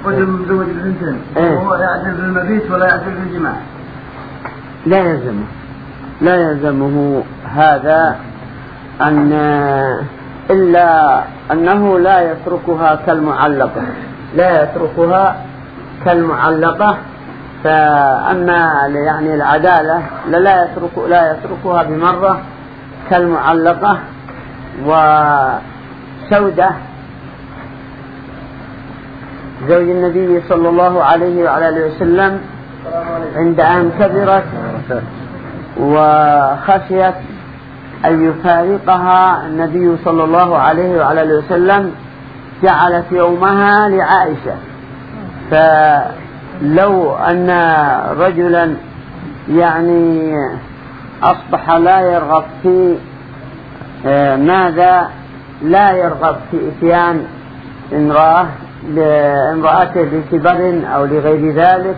رجل متزوج بثنتين وهو يعدل في المبيت ولا يعدل في الجماع. لا يلزمه هذا إلا أنه لا يتركها كالمعلقة. فأما يعني العدالة لا يتركها بمرة كالمعلقة. وسودة زوج النبي صلى الله عليه وعلى آله وسلم عند أن كبرت وخشيت أن يفارقها النبي صلى الله عليه وعلى آله وسلم جعلت يومها لعائشة. فلو أن رجلا يعني أصبح لا يرغب في لا يرغب في إتيان امرأته بكبر أو لغير ذلك،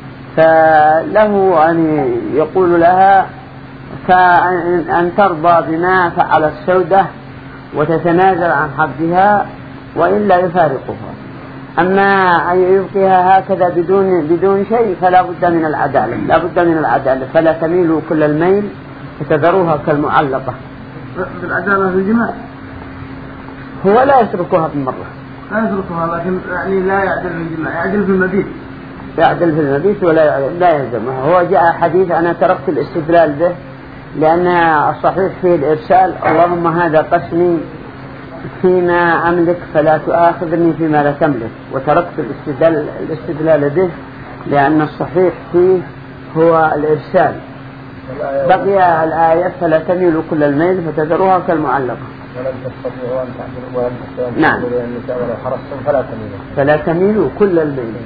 فله أن يقول لها أن ترضى بما فعل السودة وتتنازل عن حظها وإلا يفارقها. أما أن يبقيها هكذا بدون شيء فلا بد من العدالة، فلا تميلوا كل الميل فتذروها كالمعلقة. بالعدالة في الجماع هو لا يتركها بالمرة، لكن يعني لا يعدل في الجماع، يعدل في المبيت ولا يلزمها. هو جاء حديث أنا تركت الاستدلال به لأن الصحيح فيه الإرسال، اللهم هذا قسمي فيما أملك فلا تؤاخذني فيما لا تملك، وتركت الاستدلال به لأن الصحيح فيه هو الإرسال. بقي الآية فلا تميلوا كل الميل فتذروها كالمعلقة. ولن تستطيعوا أن تعدلوا نعم. النساء ولو حرصتم فلا تميلوا كل الميل.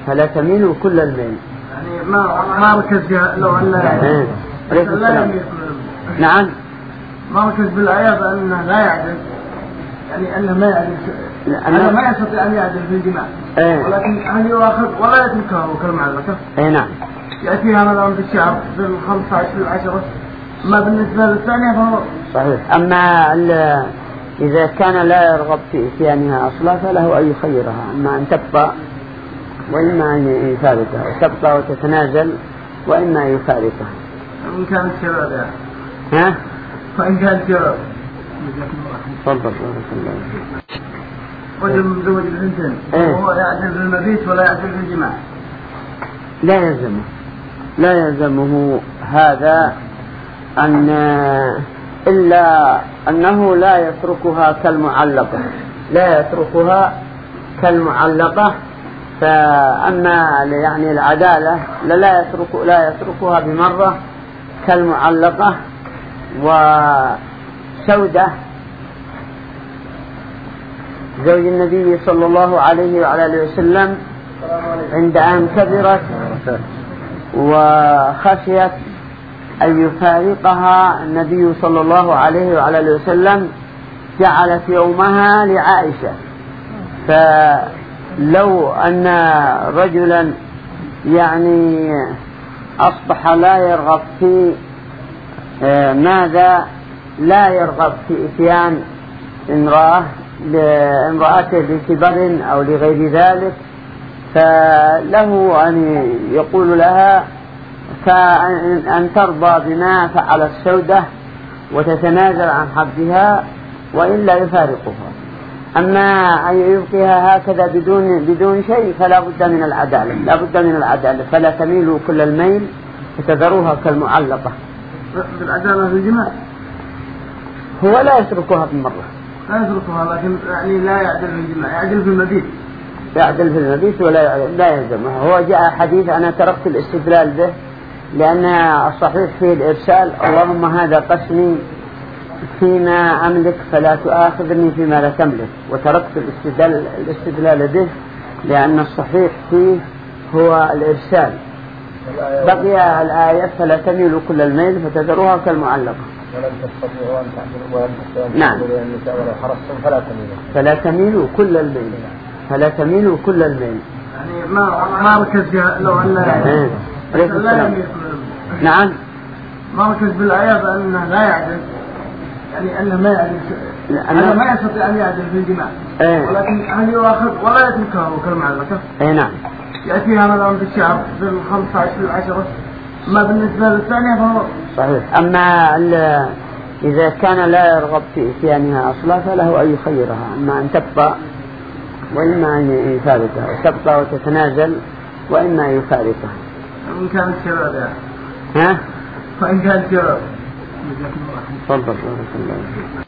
يعني ما ركز فيها لو أن نعم ما ركز بالآية بأنه لا يعدل، يعني أنه ما يعدل، أنه ما يستطيع أن يعدل في الجماع، ولكن هل يؤاخذ ولا يتركها كالمعلقة؟ نعم. يأتيها مثلا في الشهر في 15 في 10. ما بالنسبة للثانية فهو صحيح. أما إذا كان لا يرغب في إتيانها أصلا فله أن يخيرها، أما أن تبقى وإما أن يفارقها، وتبقى وتتنازل وإما أن يفارقها. وإن كانت شباب وإن كانت شباب. تفضل. رجل متزوج بثنتين وهو يعدل في المبيت ولا يعدل في الجماع. لا يلزمه هذا إلا أنه لا يتركها كالمعلقة. فأما يعني العدالة لا يتركها بمرة كالمعلقة. وسودة زوج النبي صلى الله عليه وعلى آله وسلم عند أن كبرت وخشيت أن يفارقها النبي صلى الله عليه وعلى آله وسلم جعلت يومها لعائشة. فلو أن رجلا يعني أصبح لا يرغب في لا يرغب في إتيان امرأته بكبر أو لغير ذلك، فله أن يقول لها أن ترضى بما فعل السودة وتتنازل عن حظها وإلا يفارقها. أما أن يبقيها هكذا بدون شيء فلا بد من العدالة، فلا تميلوا كل الميل فتذروها كالمعلقة. بالعدالة في الجماع هو لا يتركها بالمرة، لكن يعني لا يعدل في الجماع، يعدل في المبيت ولا يلزمها. هو جاء حديث أنا تركت الاستدلال به لأن الصحيح فيه الإرسال، اللهم هذا قسمي فيما أملك فلا تؤاخذني فيما لا تملك، وتركت الاستدلال به لأن الصحيح فيه هو الإرسال. بقي الآية فلا تميلوا كل الميل فتذروها كالمعلقة. ولن تستطيعوا أن تعدلوا النساء ولو حرصتم فلا تميلوا كل الميل. يعني ما ركز فيها لو أن نعم. ما ركز بالآية بأنه لا يعدل، يعني أنه ما يعدل أنه ما يستطيع أن يعدل في الجماع ولكن هل يؤخذ ولا يتركه كالمعلقة؟ نعم. يأتيها مثلا في الشهر في 15 ما بالنسبة للثانية فهو صحيح. أما إذا كان لا يرغب في إتيانها أصلا فله أن يخيرها، أما أن تبقى وإما أن يفارقها، تبقى وتتنازل وإما أن يفارقها. وإن كانت شباب ها؟ وإن كانت شباب. تفضل.